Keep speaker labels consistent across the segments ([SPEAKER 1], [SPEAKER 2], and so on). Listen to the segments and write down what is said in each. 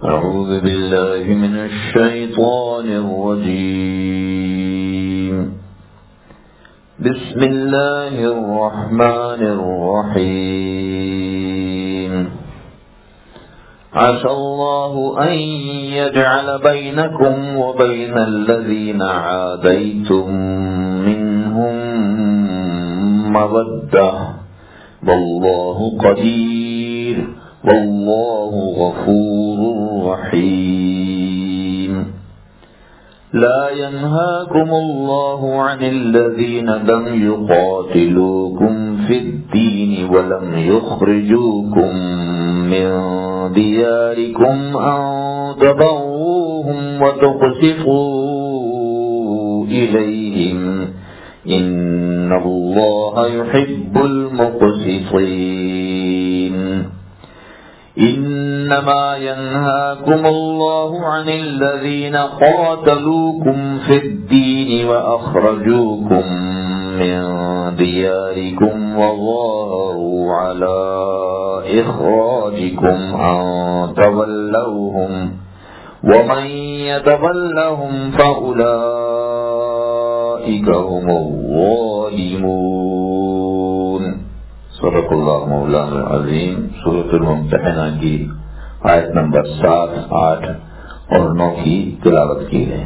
[SPEAKER 1] أعوذ بالله من الشيطان الرجيم. بسم الله الرحمن الرحيم. عسى الله أن يجعل بينكم وبين الذين عاديتم منهم مودة والله قدير والله غفور رحيم. لا ينهاكم الله عن الذين لم يقاتلوكم في الدين ولم يخرجوكم من دياركم أن تبروهم وتقسطوا إليهم إن الله يحب المقسطين. إنما ينهاكم الله عن الذين قاتلوكم في الدين وأخرجوكم من دياركم وظاهروا على إخراجكم أن تولوهم ومن يتولهم فأولئك هم الظالمون. صدق اللہ مولانا العظیم. سورۃ الممتحنہ کی آیت نمبر 7, 8 اور 9 کی تلاوت کی ہے.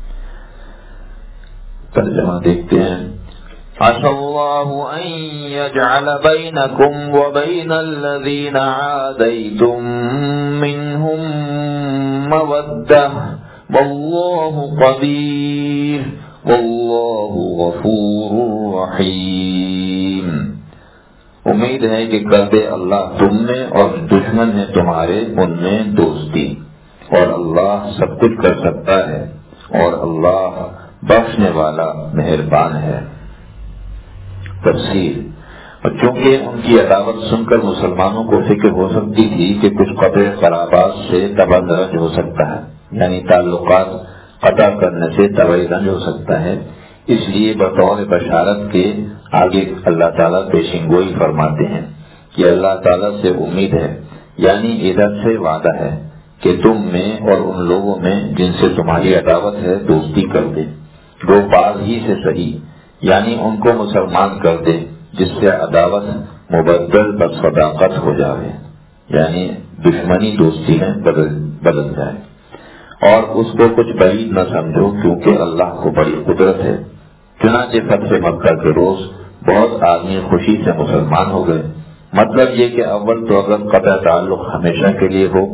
[SPEAKER 1] ترجمہ دیکھتے ہیں. عسى الله أن يجعل بينكم وبين الذين عاديتم منهم مودة والله قدير والله غفور رحيم. امید ہے کہ کر دے اللہ تم میں اور دشمن ہے تمہارے ان میں دوستی، اور اللہ سب کچھ کر سکتا ہے اور اللہ بخشنے والا مہربان ہے. تفسیر. اور چونکہ ان کی عداوت سن کر مسلمانوں کو فکر ہو سکتی تھی کہ کچھ قطع قرابات سے تباہ رنج ہو سکتا ہے، یعنی تعلقات قطع کرنے سے تباہ رنج ہو سکتا ہے، اس لیے بطور بشارت کے آگے اللہ تعالیٰ پیشین گوئی فرماتے ہیں کہ اللہ تعالیٰ سے امید ہے، یعنی ادھر سے وعدہ ہے کہ تم میں اور ان لوگوں میں جن سے تمہاری عداوت ہے دوستی کر دے، دو باز ہی سے صحیح، یعنی ان کو مسلمان کر دے جس سے عداوت مبدل بصداقت ہو جائے، یعنی دشمنی دوستی میں بدل جائے، اور اس کو کچھ بعید نہ سمجھو کیونکہ اللہ کو بڑی قدرت ہے. چنانچہ فتح مکہ کے روز بہت آدمی خوشی سے مسلمان ہو گئے. مطلب یہ کہ اول تو اگر قطع تعلق ہمیشہ کے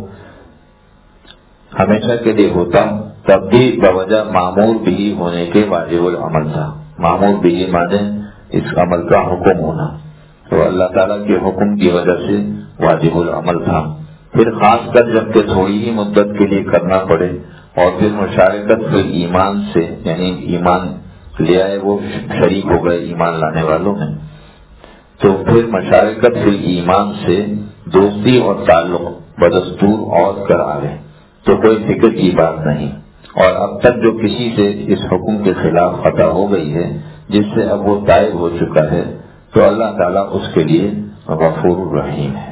[SPEAKER 1] لیے ہوتا تب بھی بوجہ معمور بھی ہونے کے واجب العمل تھا. معمور بھی مانے اس عمل کا حکم ہونا، تو اللہ تعالیٰ کے حکم کی وجہ سے واجب العمل تھا. پھر خاص کر جب کہ تھوڑی ہی مدت کے لیے کرنا پڑے اور پھر مشارکت پھر ایمان سے، یعنی ایمان لے آئے وہ شریک ہو گئے ایمان لانے والوں میں، تو پھر مشارکت پھر ایمان سے دوستی اور تعلق بدستور اور کر آئے تو کوئی فکر کی بات نہیں. اور اب تک جو کسی سے اس حکم کے خلاف خطا ہو گئی ہے جس سے اب وہ تائب ہو چکا ہے تو اللہ تعالیٰ اس کے لیے غفور رحیم ہے.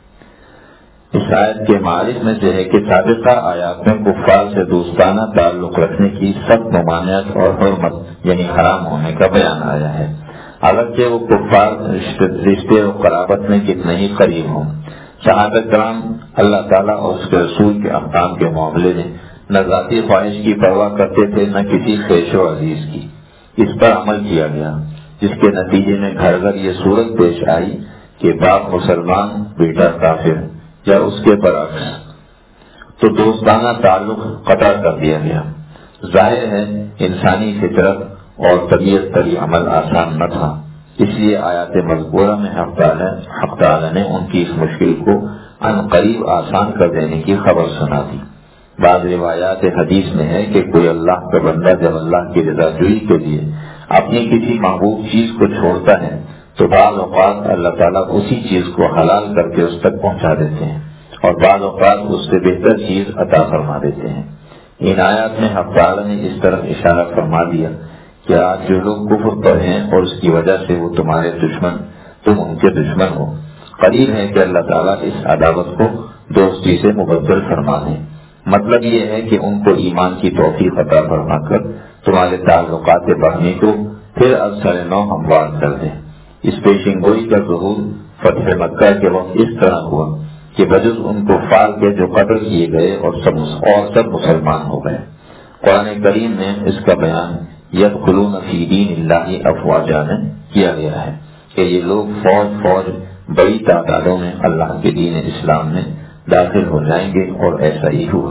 [SPEAKER 1] اس آیت کے معارف میں سے ہے کہ سابقہ آیات میں کفار سے دوستانہ تعلق رکھنے کی سخت ممانعت اور حرمت یعنی حرام ہونے کا بیان آیا ہے، اگرچہ وہ کفار رشتے و قرابت میں کتنے ہی قریب ہوں. صحابہ کرام اللہ تعالیٰ اور اس کے رسول کے احکام کے معاملے میں نہ ذاتی خواہش کی پرواہ کرتے تھے نہ کسی خیش و عزیز کی. اس پر عمل کیا گیا جس کے نتیجے میں گھر گھر یہ صورت پیش آئی کہ باپ مسلمان بیٹا کافر یا اس کے برعکس، تو دوستانہ تعلق قطع کر دیا گیا. ظاہر ہے انسانی فطرت اور طبیعت پر یہ عمل آسان نہ تھا، اس لیے آیات مذکورہ میں حق تعالیٰ نے ان کی اس مشکل کو عن قریب آسان کر دینے کی خبر سنا دی. بعض روایات حدیث میں ہے کہ کوئی اللہ کا بندہ جب اللہ کی رضا جوئی کے لیے اپنی کسی محبوب چیز کو چھوڑتا ہے تو بعض اوقات اللہ تعالیٰ اسی چیز کو حلال کر کے اس تک پہنچا دیتے ہیں اور بعض اوقات اس سے بہتر چیز عطا فرما دیتے ہیں. ان آیات میں حق تعالیٰ نے اس طرف اشارہ فرما دیا کہ آج جو لوگ کفر پر ہیں اور اس کی وجہ سے وہ تمہارے دشمن تم ان کے دشمن ہو، قریب ہے کہ اللہ تعالیٰ اس عداوت کو دوستی سے مبدل فرما دیں. مطلب یہ ہے کہ ان کو ایمان کی توفیق عطا فرما کر تمہارے تعلقات باہمی کو پھر از سر نو ہموار کر دیں۔ اس پیشین گوئی کا ظہور فتح مکہ کے وقت اس طرح ہوا کہ بجز ان کفار کے جو قتل کیے گئے اور سب مسلمان ہو گئے۔ قرآن کریم میں اس کا بیان یدخلون فی دین اللہ افواجا میں کیا گیا ہے کہ یہ لوگ فوج بڑی تعدادوں میں اللہ کے دین اسلام میں داخل ہو جائیں گے، اور ایسا ہی ہوا۔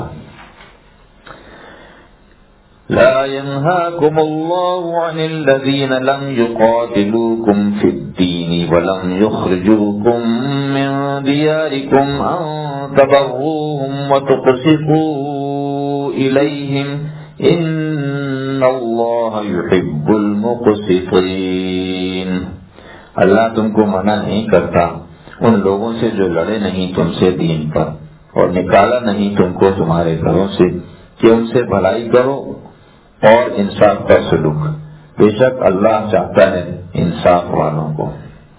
[SPEAKER 1] لا ينهاكم الله عن الذين لم يقاتلوكم في الدين ولم يخرجوكم من دياركم أن تبروهم وتقسطوا إليهم إن الله يحب المقسطين۔ اللہ تم کو منع نہیں کرتا ان لوگوں سے جو لڑے نہیں تم سے دین پر، اور نکالا نہیں تم کو تمہارے گھروں سے، کہ ان سے بھلائی کرو اور انصاف کا سلوک۔ بے شک اللہ چاہتا ہے انصاف والوں کو۔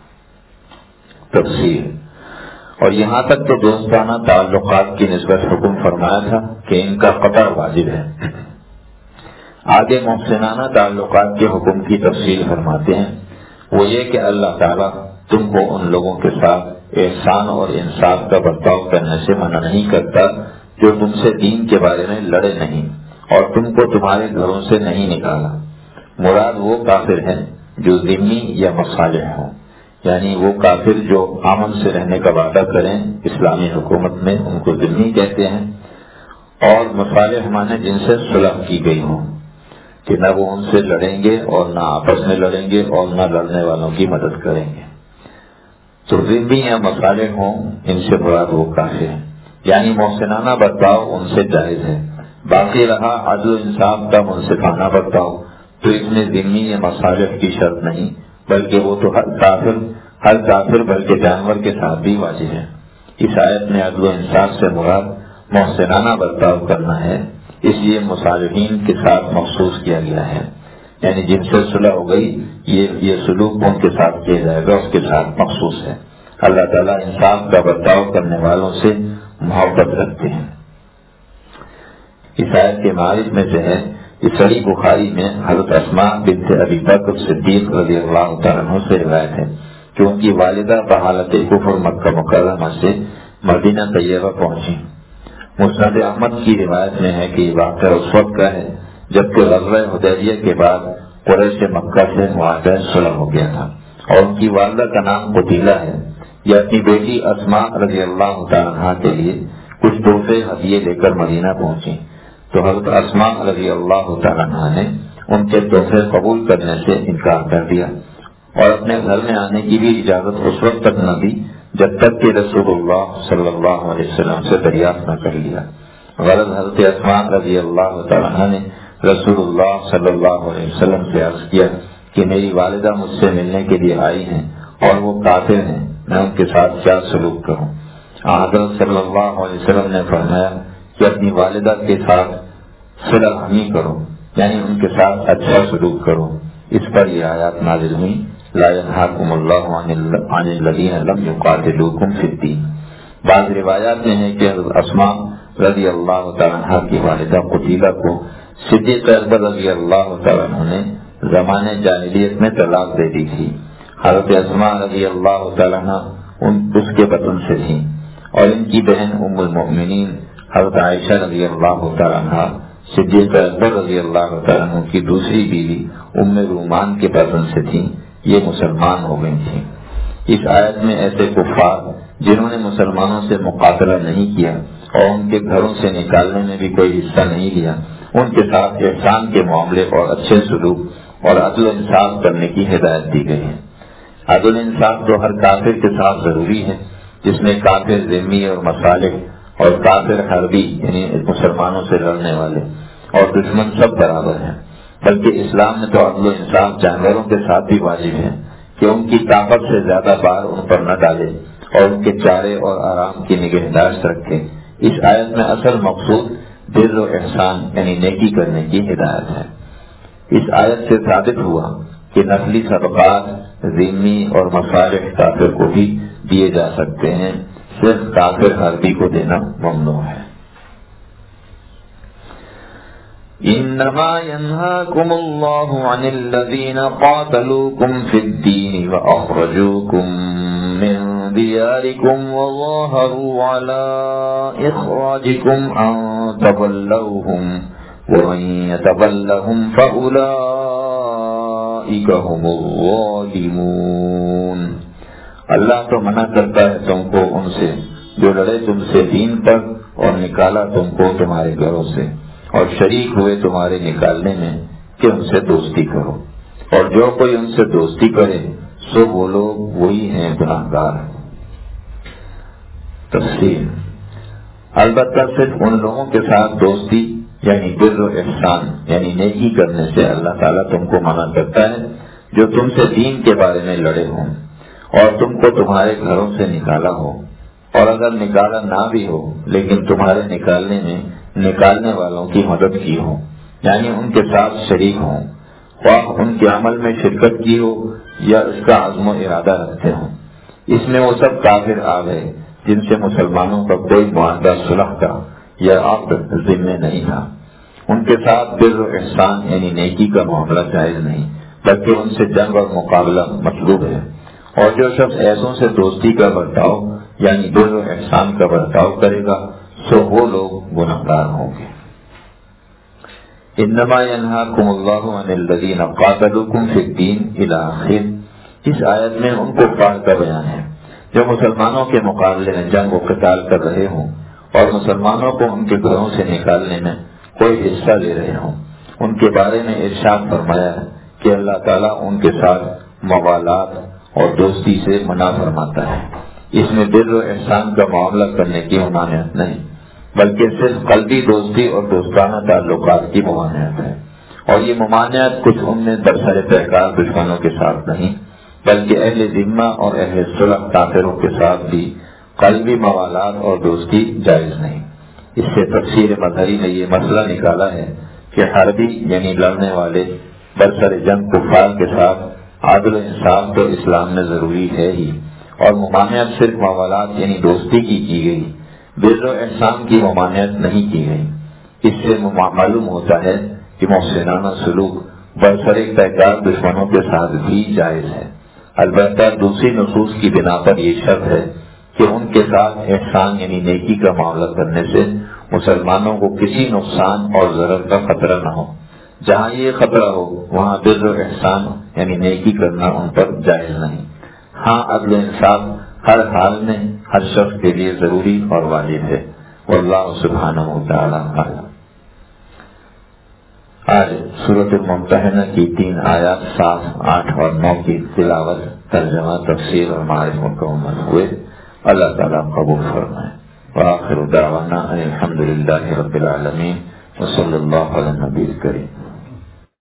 [SPEAKER 1] تفسیر۔ اور یہاں تک تو دوستانہ تعلقات کی نسبت حکم فرمایا تھا کہ ان کا قطع واجب ہے۔ آگے محسنانہ تعلقات کے حکم کی تفصیل فرماتے ہیں، وہ یہ کہ اللہ تعالیٰ تم کو ان لوگوں کے ساتھ احسان اور انصاف کا برتاؤ کرنے سے منع نہیں کرتا جو تم سے دین کے بارے میں لڑے نہیں اور تم کو تمہارے گھروں سے نہیں نکالا۔ مراد وہ کافر ہیں جو ذمی یا مصالح ہوں، یعنی وہ کافر جو امن سے رہنے کا وعدہ کریں اسلامی حکومت میں، ان کو ذمی کہتے ہیں، اور مصالح مانے جن سے صلح کی گئی ہوں کہ نہ وہ ان سے لڑیں گے اور نہ آپس میں لڑیں گے اور نہ لڑنے والوں کی مدد کریں گے۔ تو ذمی یا مصالح ہوں، ان سے مراد وہ کافر ہیں، یعنی محسنانہ برتاؤ ان سے جائز ہے۔ باقی رہا عدل و انصاف کا منصفانہ برتاؤ، تو اس میں ذمی یا مصالح کی شرط نہیں، بلکہ وہ تو ہر کافر بلکہ جانور کے ساتھ بھی واجب ہے۔ اس آیت میں عدل و انصاف سے مراد محسنانہ برتاؤ کرنا ہے، اس لیے مصالحین کے ساتھ مخصوص کیا گیا ہے، یعنی جن سے صلح ہو گئی یہ سلوک ان کے ساتھ کیا جائے گا، اس کے ساتھ مخصوص ہے۔ اللہ تعالیٰ انصاف کا برتاؤ کرنے والوں سے محبت رکھتے ہیں۔ اس آیت کے معارف میں سے ہے کہ صحیح بخاری میں حضرت اسماء بنت ابی بکر صدیق رضی اللہ تعالیٰ عنہ سے روایت ہے کہ ان کی والدہ بحالت کفر مکہ مکرمہ سے مدینہ طیبہ پہنچی۔ مسند احمد کی روایت میں ہے کہ یہ واقعہ اس وقت کا ہے جبکہ غزوہ حدیبیہ کے بعد قریش مکہ سے معاہدہ صلح ہو گیا تھا، اور ان کی والدہ کا نام قتیلہ ہے۔ یہ اپنی بیٹی اسماء رضی اللہ تعالیٰ عنہ کے لیے کچھ تحفے ہدیے لے کر مدینہ پہنچی، تو حضرت اسماء رضی اللہ تعالیٰ عنہ نے ان کے تحفے قبول کرنے سے انکار کر دیا اور اپنے گھر میں آنے کی بھی اجازت اس وقت تک نہ دی جب تک کہ رسول اللہ صلی اللہ علیہ وسلم سے دریافت نہ کر لیا۔ غرض حضرت اسماء رضی اللہ تعالیٰ عنہ نے رسول اللہ صلی اللہ علیہ وسلم سے عرض کیا کہ میری والدہ مجھ سے ملنے کے لیے آئی ہیں اور وہ کافر ہیں، میں ان کے ساتھ کیا سلوک کروں؟ حضرت صلی اللہ علیہ وسلم نے فرمایا کہ اپنی والدہ کے ساتھ صلح رحمی کرو، یعنی ان کے ساتھ اچھا سلوک کرو۔ اس پر یہ آیات نازل ہوئی، لا ينهاكم الله عن الذين لم يقاتلوكم في الدين۔ بعض روایات میں ہے کہ حضرت اسماء رضی اللہ تعالیٰ عنہ کی والدہ قتیلہ کو صدیق اکبر رضی اللہ تعالیٰ عنہ نے زمانے جاہلیت میں طلاق دے دی تھی۔ حضرت اسماء رضی اللہ تعالیٰ عنہ اس کے بطن سے تھی، اور ان کی بہن ام المؤمنین حضرت عائشہ رضی اللہ تعالیٰ عنہ صدیق اکبر رضی اللہ تعالیٰ عنہ کی دوسری بیوی ام رومان کے بطن سے تھی، یہ مسلمان ہو گئی تھی۔ اس آیت میں ایسے کفار جنہوں نے مسلمانوں سے مقابلہ نہیں کیا اور ان کے گھروں سے نکالنے میں بھی کوئی حصہ نہیں لیا، ان کے ساتھ احسان کے معاملے اور اچھے سلوک اور عدل و انصاف کرنے کی ہدایت دی گئی ہے۔ عدل و انصاف تو ہر کافر کے ساتھ ضروری ہے، جس میں کافر ذمی اور مصالح اور کافر حربی یعنی مسلمانوں سے لڑنے والے اور دشمن سب برابر ہیں۔ بلکہ اسلام میں تو عدل و انصاف جانوروں کے ساتھ بھی واجب ہے کہ ان کی طاقت سے زیادہ بار ان پر نہ ڈالے اور ان کے چارے اور آرام کی نگہداشت رکھے۔ اس آیت میں اصل مقصود بر و احسان یعنی نیکی کرنے کی ہدایت ہے۔ اس آیت سے ثابت ہوا کہ نسلی صدقات ذمی اور مصالح کافر کو بھی دیے جا سکتے ہیں، صرف کافر حربی کو دینا ممنوع ہے۔ انما ينهاكم الله عن الذين قاتلوكم في الدين واخرجوكم من دياركم وظاهروا على اخراجكم ان تولوهم ومن يتولهم فاولئك هم الظالمون۔ اللہ تو منع کرتا ہے تم کو ان سے جو لڑے تم سے دین پر اور نکالا تم کو تمہارے گھروں سے اور شریک ہوئے تمہارے نکالنے میں کہ ان سے دوستی کرو، اور جو کوئی ان سے دوستی کرے سو وہ لوگ وہی ہیں گناہگار۔ تفصیل: البتہ صرف ان لوگوں کے ساتھ دوستی یعنی بر و احسان یعنی نیکی کرنے سے اللہ تعالیٰ تم کو منع کرتا ہے جو تم سے دین کے بارے میں لڑے ہوں اور تم کو تمہارے گھروں سے نکالا ہو، اور اگر نکالا نہ بھی ہو لیکن تمہارے نکالنے میں نکالنے والوں کی مدد کی ہو یعنی ان کے ساتھ شریک ہوں، خواہ ان کے عمل میں شرکت کی ہو یا اس کا عزم و ارادہ رکھتے ہوں۔ اس میں وہ سب کافر آ گئے جن سے مسلمانوں کا کوئی معاہدہ صلح کا یا عقد ذمہ نہیں تھا، ان کے ساتھ بر و احسان یعنی نیکی کا معاملہ جائز نہیں بلکہ ان سے جنگ اور مقابلہ مطلوب ہے، اور جو شخص ایسوں سے دوستی کا برتاؤ یعنی بر و احسان کا برتاؤ کرے گا سو وہ لوگ گنہگار ہوں گے۔ انما ينهاكم الله عن الذين قاتلوكم في الدين الى آخر۔ اس آیت میں ان کفار کا بیان ہے جو مسلمانوں کے مقابلے میں جنگ و قتال کر رہے ہوں اور مسلمانوں کو ان کے گھروں سے نکالنے میں کوئی حصہ لے رہے ہوں، ان کے بارے میں ارشاد فرمایا ہے کہ اللہ تعالیٰ ان کے ساتھ موالات اور دوستی سے منع فرماتا ہے۔ اس میں بر و احسان کا معاملہ کرنے کی ممانعت نہیں بلکہ صرف قلبی دوستی اور دوستانہ تعلقات کی ممانعت ہے، اور یہ ممانعت کچھ ان میں برسر پیکار دشمنوں کے ساتھ نہیں بلکہ اہل ذمہ اور اہل صلح کافروں کے ساتھ بھی قلبی موالات اور دوستی جائز نہیں۔ اس سے تفسیر مظہری نے یہ مسئلہ نکالا ہے کہ حربی یعنی لڑنے والے برسر جنگ کفار کے ساتھ عدل و انصاف تو اسلام میں ضروری ہے ہی، اور ممانعت صرف موالات یعنی دوستی کی گئی، بر و احسان کی ممانعت نہیں کی گئی۔ اس سے معلوم ہوتا ہے کہ محسنانہ سلوک برسر پیکار دشمنوں کے ساتھ بھی جائز ہے، البتہ دوسری نصوص کی بنا پر یہ شرط ہے کہ ان کے ساتھ احسان یعنی نیکی کا معاملہ کرنے سے مسلمانوں کو کسی نقصان اور ضرر کا خطرہ نہ ہو۔ جہاں یہ خطرہ ہو وہاں بر و احسان یعنی نیکی کرنا ان پر جائز نہیں۔ ہاں عدل و انصاف ہر حال میں ہر شخص کے لیے ضروری اور واجب ہے، واللہ سبحانہ وتعالی عالم۔ آج سورۃ الممتحنہ کی 3 آیات 7، 8 اور 9 کی تلاوت، ترجمہ، تفسیر اور معرف مکمل ہوئے۔ اللہ تعالیٰ قبول فرمائے۔ وآخر دعوانا ان الحمد للہ رب العالمین وصلی اللہ علی النبی الکریم۔